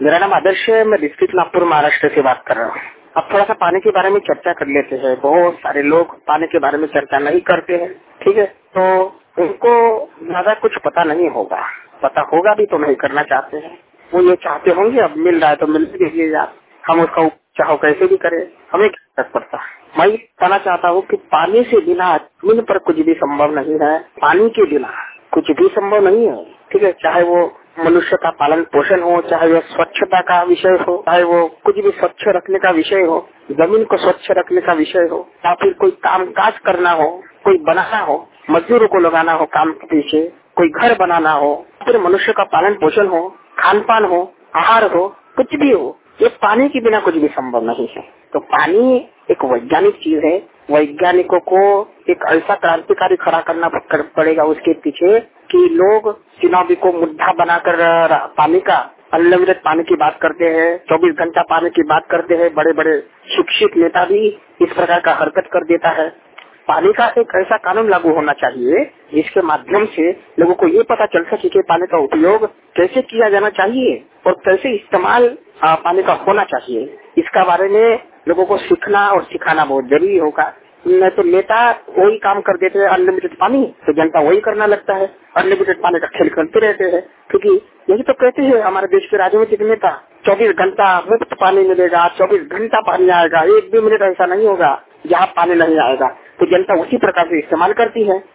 मेरा नाम आदर्श है। मैं डिस्ट्रिक्ट नागपुर महाराष्ट्र से बात कर रहा हूँ। अब थोड़ा सा पानी के बारे में चर्चा कर लेते हैं। बहुत सारे लोग पानी के बारे में चर्चा नहीं करते हैं, ठीक है, तो उनको ज्यादा कुछ पता नहीं होगा। पता होगा भी तो नहीं करना चाहते हैं। वो ये चाहते होंगे अब मिल रहा है तो मिल दीजिए यार, हम उसका चाहो कैसे भी करें, हमें क्या फर्क पड़ता। मैं ये कहना चाहता हूँ कि पानी से बिना जमीन पर कुछ भी संभव नहीं है। पानी के बिना कुछ भी संभव नहीं है, ठीक है। चाहे वो मनुष्य का पालन पोषण हो, चाहे वो स्वच्छता का विषय हो, चाहे वो कुछ भी स्वच्छ रखने का विषय हो, जमीन को स्वच्छ रखने का विषय हो, या फिर कोई काम काज करना हो, कोई बनाना हो, मजदूरों को लगाना हो काम के पीछे, कोई घर बनाना हो, फिर मनुष्य का पालन पोषण हो, खान पान हो, आहार हो, कुछ भी हो, ये पानी के बिना कुछ भी संभव नहीं है। तो पानी एक वैज्ञानिक चीज है। वैज्ञानिकों को एक ऐसा क्रांतिकारी खड़ा करना पड़ेगा उसके पीछे कि लोग चुनावी को मुद्दा बनाकर पानी का अनलिमिटेड पानी की बात करते हैं, 24 घंटा पानी की बात करते हैं। बड़े बड़े शिक्षित नेता भी इस प्रकार का हरकत कर देता है। पानी का एक ऐसा कानून लागू होना चाहिए जिसके माध्यम से लोगों को ये पता चल सके कि पानी का उपयोग कैसे किया जाना चाहिए और कैसे इस्तेमाल पानी का होना चाहिए। इसका बारे में लोगों को सीखना और सिखाना बहुत जरूरी होगा। नहीं तो नेता वही काम कर देते हैं, अनलिमिटेड पानी, तो जनता वही करना लगता है, अनलिमिटेड पानी का खेल करते रहते हैं। क्योंकि यही तो कहते हैं हमारे देश के राजनीतिक नेता, 24 घंटा मुफ्त पानी मिलेगा, 24 घंटा पानी आएगा, एक भी मिनट ऐसा नहीं होगा जहाँ पानी नहीं आएगा। तो जनता उसी प्रकार से इस्तेमाल करती है।